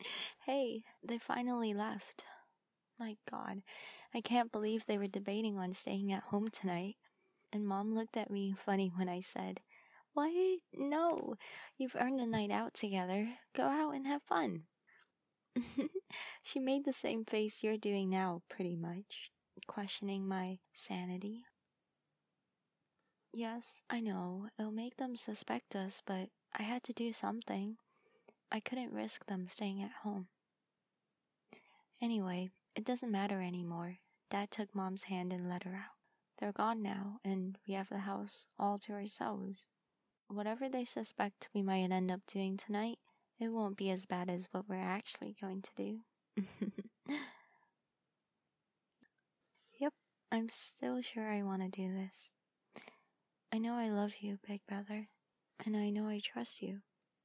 Hey, they finally left. My god, I can't believe they were debating on staying at home tonight. And Mom looked at me funny when I said, "What? No, you've earned a night out together. Go out and have fun." She made the same face you're doing now, pretty much, questioning my sanity. Yes, I know, it'll make them suspect us, but I had to do something. I couldn't risk them staying at home. Anyway, it doesn't matter anymore. Dad took Mom's hand and let her out. They're gone now, and we have the house all to ourselves. Whatever they suspect we might end up doing tonight, it won't be as bad as what we're actually going to do. Yep, I'm still sure I want to do this. I know I love you, Big Brother, and I know I trust you.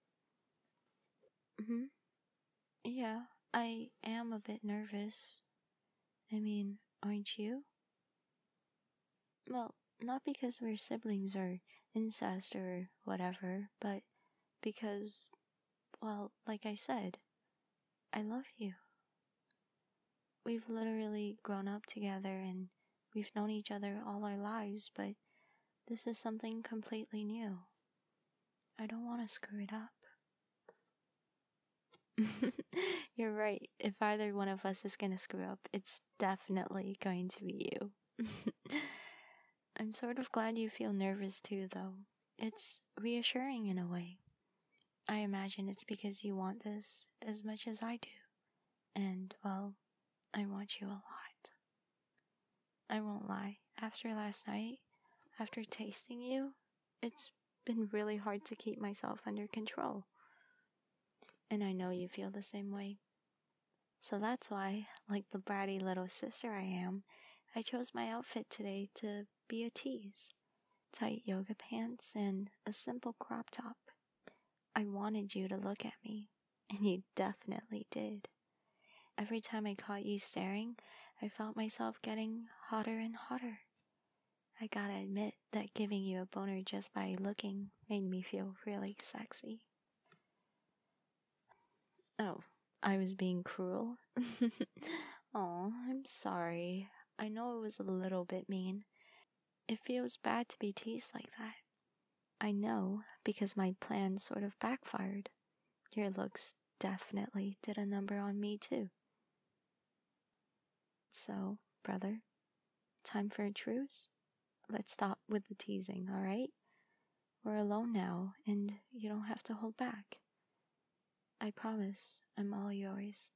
Yeah, I am a bit nervous. I mean, aren't you? Well, not because we're siblings or incest or whatever, but because, well, like I said, I love you. We've literally grown up together and we've known each other all our lives, but this is something completely new. I don't want to screw it up. You're right. If either one of us is gonna screw up, it's definitely going to be you. I'm sort of glad you feel nervous too, though. It's reassuring in a way. I imagine it's because you want this as much as I do. And, well, I want you a lot. I won't lie. After last night, after tasting you, it's been really hard to keep myself under control. And I know you feel the same way. So that's why, like the bratty little sister I am, I chose my outfit today to be a tease. Tight yoga pants and a simple crop top. I wanted you to look at me, and you definitely did. Every time I caught you staring, I felt myself getting hotter and hotter. I gotta admit that giving you a boner just by looking made me feel really sexy. Oh, I was being cruel? Aw, I'm sorry. I know it was a little bit mean. It feels bad to be teased like that. I know, because my plan sort of backfired. Your looks definitely did a number on me too. So, brother, time for a truce? Let's stop with the teasing, alright? We're alone now, and you don't have to hold back. I promise I'm all yours.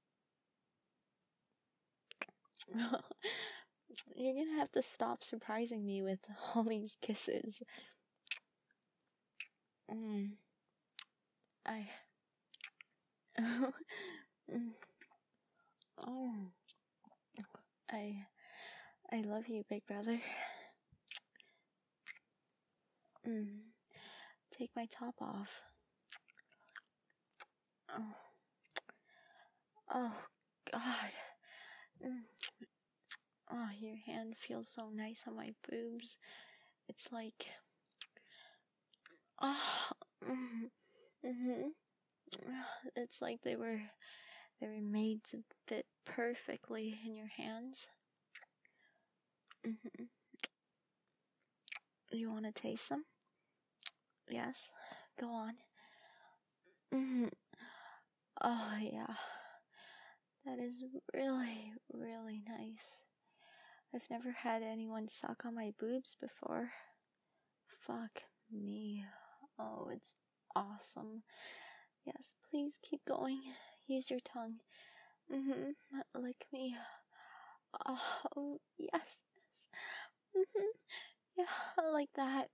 You're gonna have to stop surprising me with all these kisses. I love you, Big Brother. Take my top off. Oh, God. Oh, your hand feels so nice on my boobs. It's like... It's like they were made to fit perfectly in your hands. You want to taste them? Yes, go on. Oh, yeah. That is really, really nice. I've never had anyone suck on my boobs before. Fuck me. Oh, it's awesome. Yes, please keep going. Use your tongue. Lick me. Oh, yes. Yeah, like that.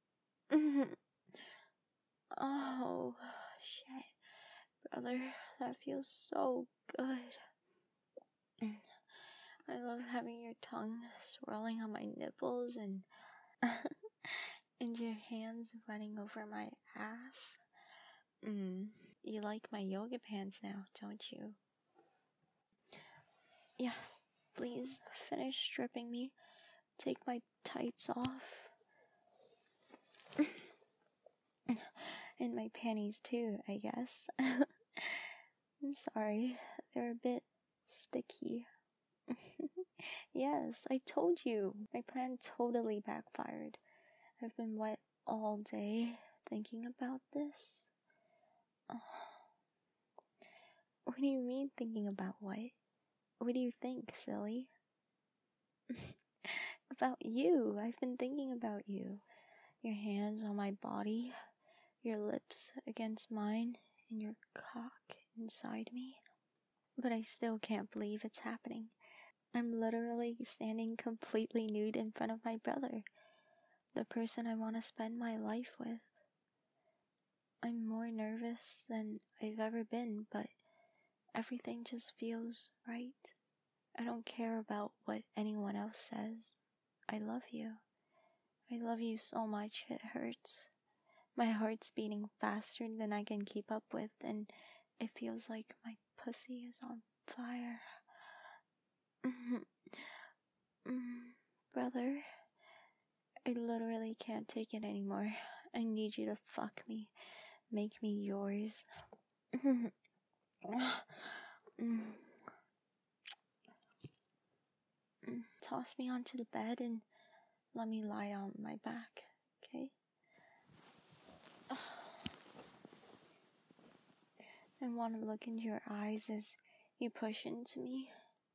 Oh, shit. Brother, that feels so good. I love having your tongue swirling on my nipples and and your hands running over my ass. You like my yoga pants now, don't you? Yes, please finish stripping me. Take my tights off. And my panties too, I guess. I'm sorry, they're a bit sticky. Yes, I told you. My plan totally backfired. I've been wet all day thinking about this. What do you mean thinking about what? What do you think, silly? About you. I've been thinking about you. Your hands on my body, your lips against mine, and your cock inside me. But I still can't believe it's happening. I'm literally standing completely nude in front of my brother, the person I want to spend my life with. I'm more nervous than I've ever been, but everything just feels right. I don't care about what anyone else says. I love you. I love you so much, it hurts. My heart's beating faster than I can keep up with, and it feels like my pussy is on fire. Brother, I literally can't take it anymore. I need you to fuck me. Make me yours. Toss me onto the bed and let me lie on my back, okay? I want to look into your eyes as you push into me.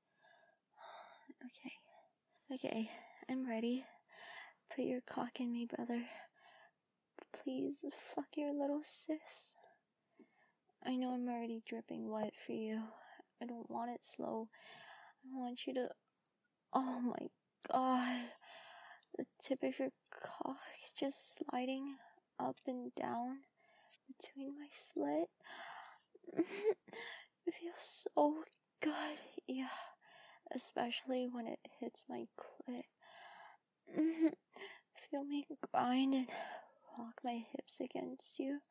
Okay, I'm ready. Put your cock in me, brother. Please, fuck your little sis. I know I'm already dripping wet for you. I don't want it slow. I want you to... Oh my god. The tip of your cock just sliding up and down between my slit. It feels so good. Yeah. Especially when it hits my clit. Feel me grind and rock my hips against you.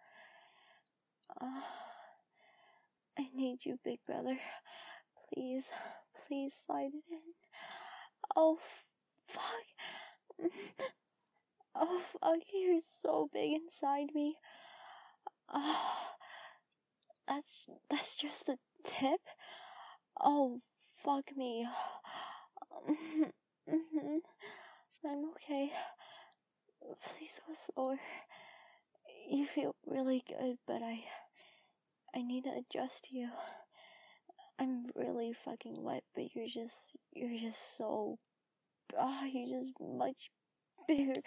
I need you, big brother. Please slide it in. Oh, fuck. Oh, fuck, you're so big inside me. That's just the tip? Oh, fuck me. I'm okay. Please go slower. You feel really good, but I need to adjust you. I'm really fucking wet, but you're just so, you're just much bigger.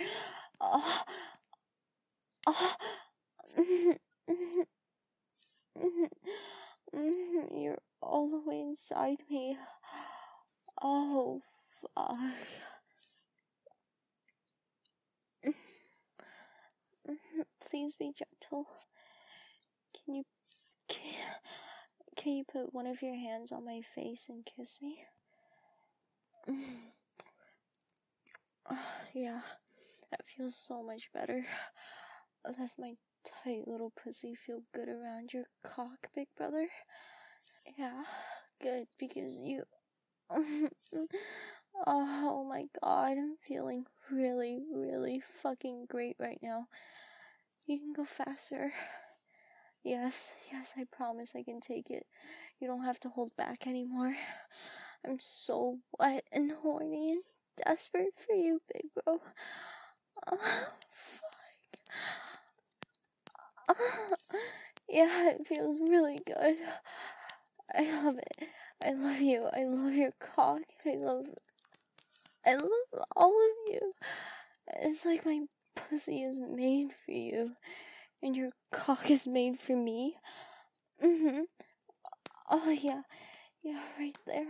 You're all the way inside me. Oh, fuck. Please be gentle. Can you put one of your hands on my face and kiss me? Yeah, that feels so much better. Does my tight little pussy feel good around your cock, big brother? Yeah, good, because you... Oh my god, I'm feeling really, really fucking great right now. You can go faster. Yes, I promise I can take it. You don't have to hold back anymore. I'm so wet and horny and desperate for you, big bro. Fuck. Yeah, it feels really good. I love it. I love you. I love your cock. I love all of you. It's like my pussy is made for you, and your cock is made for me. Oh yeah, right there.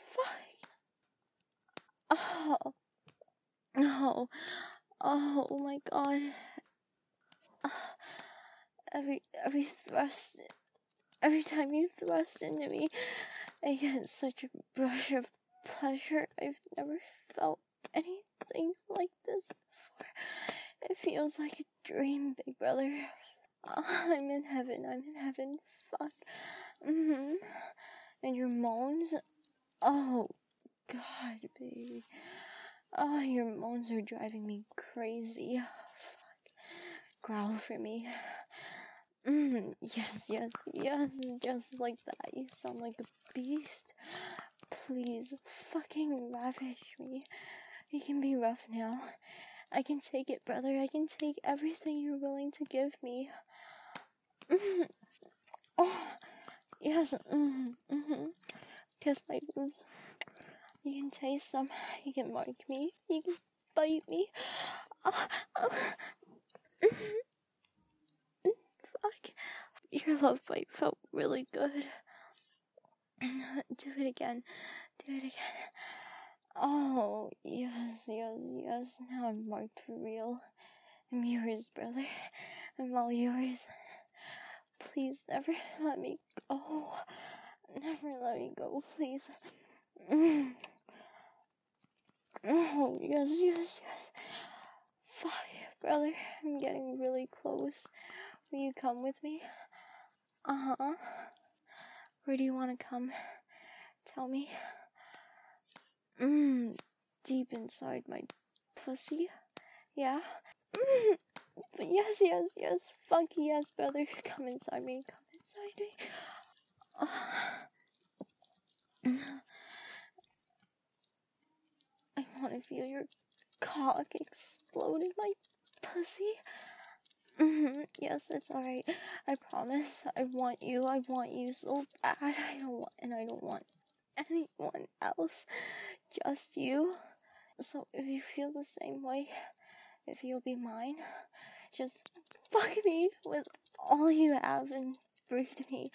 Fuck. Oh my god. Every thrust, every time you thrust into me, I get such a rush of pleasure. I've never felt anything like this before. It feels like a dream, big brother. I'm in heaven. Fuck. And your moans? Oh, God, baby. Oh, your moans are driving me crazy. Fuck. Growl for me. Yes, yes, yes, just like that. You sound like a beast. Please, fucking ravish me. You can be rough now. I can take it, brother. I can take everything you're willing to give me. Oh, yes. Kiss my boobs. You can taste them. You can mark me. You can bite me. Fuck. Your love bite felt really good. Do it again. Do it again. Oh, yes, yes, yes. Now I'm marked for real. I'm yours, brother. I'm all yours. Please never let me go. Never let me go, please. Oh, yes, yes, yes. Fuck, brother. I'm getting really close. Will you come with me? Uh-huh. Where do you want to come? Tell me. Deep inside my pussy? Yeah? Yes, yes, yes. Fuck yes, brother. Come inside me. Come inside me. I want to feel your cock explode in my pussy. Yes, it's alright. I promise. I want you. I want you so bad. I don't want anyone else. Just you. So if you feel the same way, if you'll be mine, just fuck me with all you have and breed me.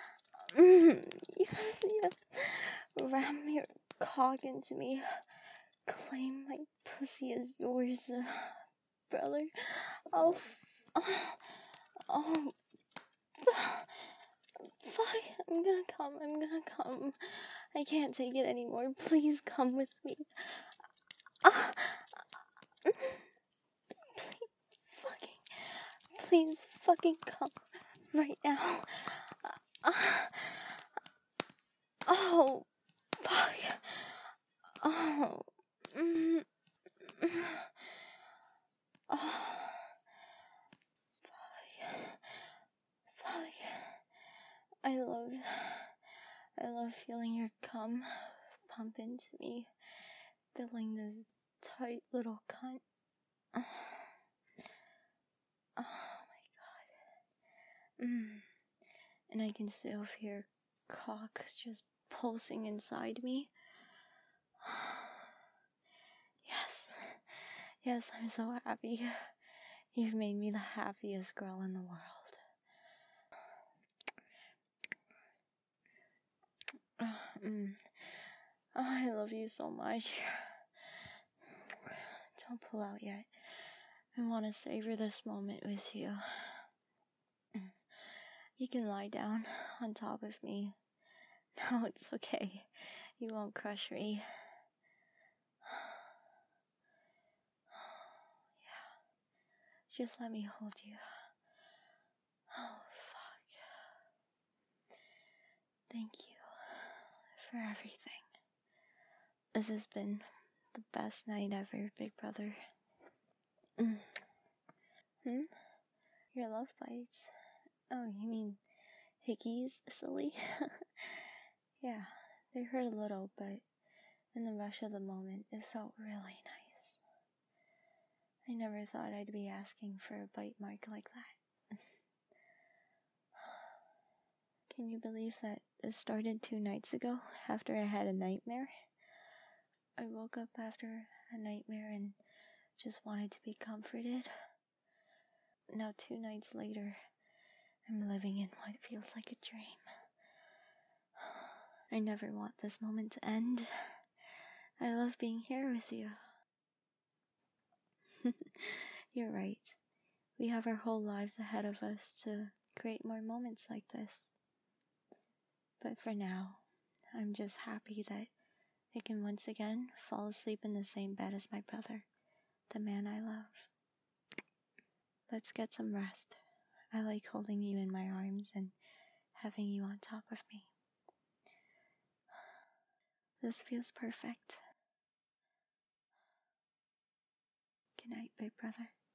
Yes, yes. Ram your cock into me. Claim my pussy as yours, brother. Oh, oh, fuck. I'm gonna come. I can't take it anymore. Please come with me. Please fucking come right now. Oh, fuck. Oh. Oh. Fuck. I love feeling your cum pump into me. Feeling this tight little cunt. Oh my god. And I can still feel cock just pulsing inside me. Yes, I'm so happy. You've made me the happiest girl in the world. Oh, I love you so much. Don't pull out yet. I want to savor this moment with you. You can lie down on top of me. No, it's okay. You won't crush me. Yeah. Just let me hold you. Oh, fuck. Thank you for everything. This has been the best night ever, big brother. Your love bites? Oh, you mean hickeys, silly? Yeah, they hurt a little, but in the rush of the moment, it felt really nice. I never thought I'd be asking for a bite mark like that. Can you believe that this started 2 nights ago, after I had a nightmare? I woke up after a nightmare and just wanted to be comforted. Now 2 nights later, I'm living in what feels like a dream. I never want this moment to end. I love being here with you. You're right. We have our whole lives ahead of us to create more moments like this. But for now, I'm just happy that I can once again fall asleep in the same bed as my brother, the man I love. Let's get some rest. I like holding you in my arms and having you on top of me. This feels perfect. Good night, big brother.